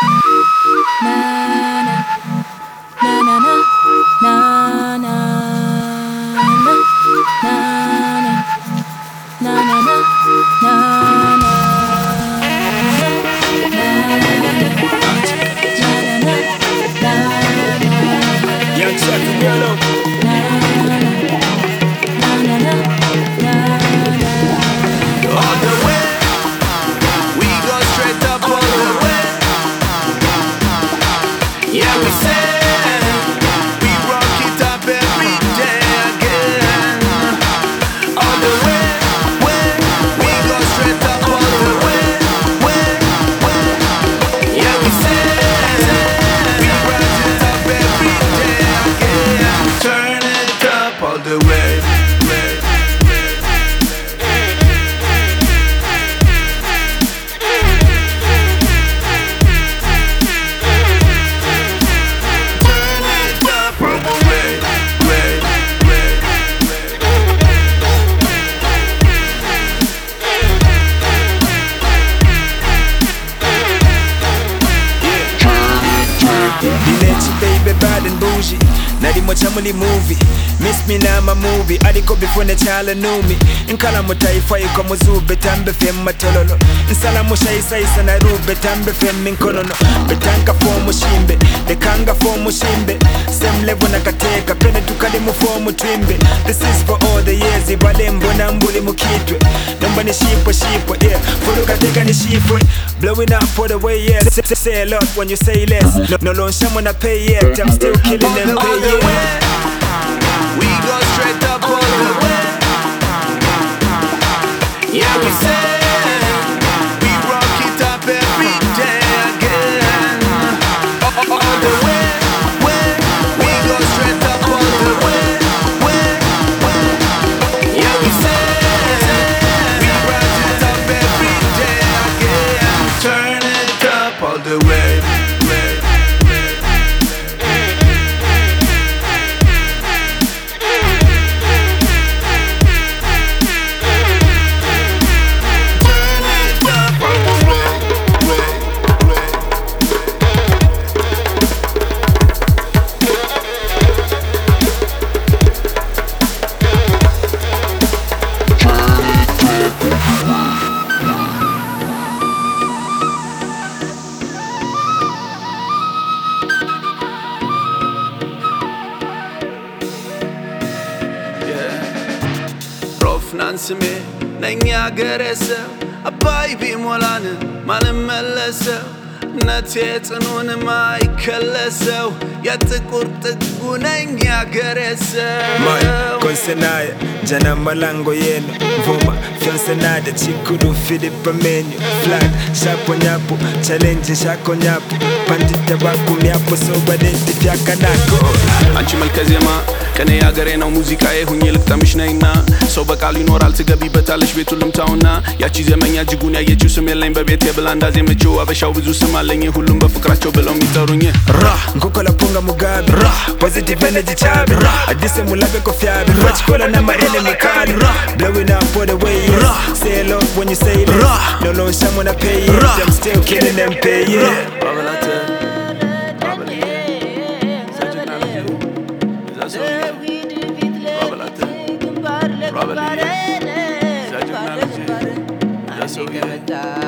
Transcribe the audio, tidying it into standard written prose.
Movie. Miss me na my movie. Adiko before the child knew me. Nkala mutaifa yuko muzube tambe fem matololo. Nsala mushaisa isa na rube tambe fem minkonono. Betanka for mushimbe, the kanga for mushimbe. Same level na kateka, pene tukali mufomu twimbe. This is for all the years, ibalembo na mbuli mukitwe. Numba ni shipo, yeah. Fulu kateka ni shipo. Blowing up for the way, yeah. Say a lot when you say less. No loan someone I pay yet. I'm still killing them, pay yeah. We go straight up all the way. Yeah, we say we rock it up every day again. All the way, we go straight up all the way. Yeah, we say we rock it up every day again. Turn it up all the way. ስሜ ነኝ ያገረሰው አባይ ቢሞላን ማልመለሰው ነቴ ጽኑን ማይከለሰው የጥቁር ጥጉ ነኝ ያገረሰው Mai konsenaya jana malango yenu Vuma fionsenada chikudu Filipa menu Flag shapo nyapo challenge shako nyapo Pandita waku miapo soba denti fiaka nako አንቺ መልከዜማ ከኔ ያገሬ ነው ሙዚቃዬ ሁኜ ልክተምሽ ነይና ሰው በቃል ይኖራል ትገቢበታለሽ ቤቱን ልምታውና ያቺ ዘመኛ ጅጉን ያየችው ስም የለኝ በቤት የብላንዳ ዜመችው አበሻው ብዙ ስም አለኝ ሁሉም በፍቅራቸው ብለው የሚጠሩኝ ራ ngukola punga mugabe ራ positive energy chabe ራ አዲስ ሙላbe kofiabe ራ chikola na my enemy kali ራ blowing up for the way ራ say a lot when you say it ራ no loan someone I pay it I'm still killing them pay it That's so good.